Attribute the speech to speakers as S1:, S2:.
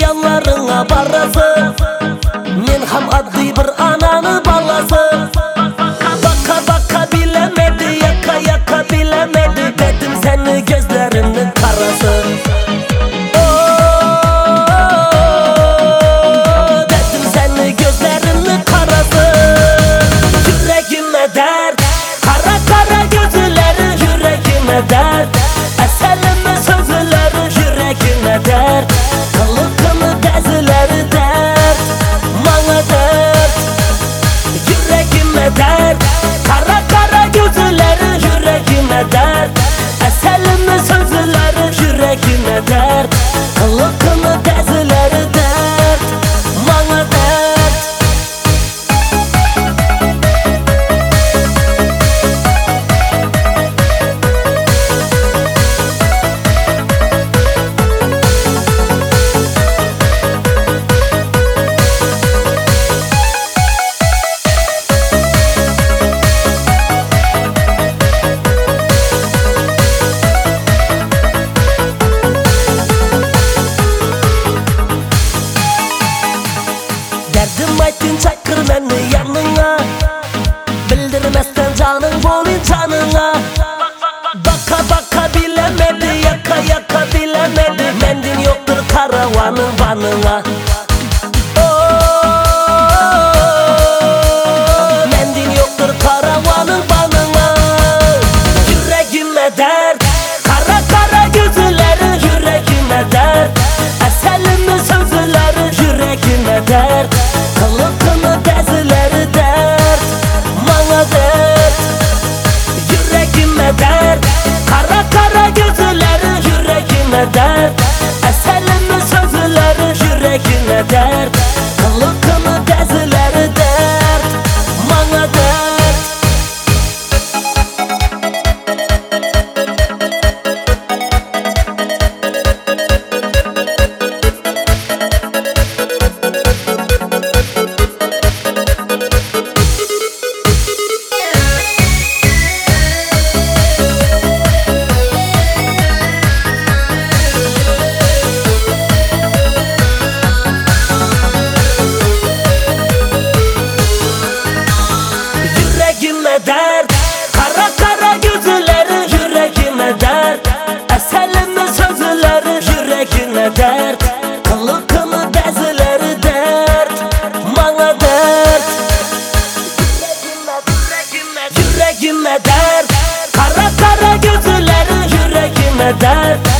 S1: yanlarına barası. Men ham adli bir ananı balası. Baka baka bilemedi, yaka yaka bilemedi. Dedim seni gözlerinin karası. Dedim seni gözlerinin karası. Yüreğime dert, kara kara gözleri yüreğime dert. Eselime sözleri yüreğime dert. Kılıkını dezileri dert, bana dert. Yüreğime dert, kara kara gözleri yüreğime dert. Eselime sözleri yüreğime dert. Kılıkını dezileri dert, bana dert. Derdim aytın çakır beni yanına. Bildirmezsen canın bolin canına. Baka baka bilemedi, yaka yaka bilemedi. Mendin yoktur karavanın banına. Mendin yoktur karavanın banına. Yüreğime dert, kara kara gözleri yüreğime dert. Eselimi sözleri yüreğime dert. Kılıkını dezileri dert, bana dert. Yüreğime dert, kara kara gözleri yüreğime dert. Eselimi sözleri yüreğime dert. Kılıkını dezileri dert, bana dert. Yüreğime dert, kara kara gözleri yüreğime dert. Eselime sözleri yüreğime dert. Kılıkını dezileri dert, bana dert. Yüreğime dert, kara kara gözleri yüreğime dert.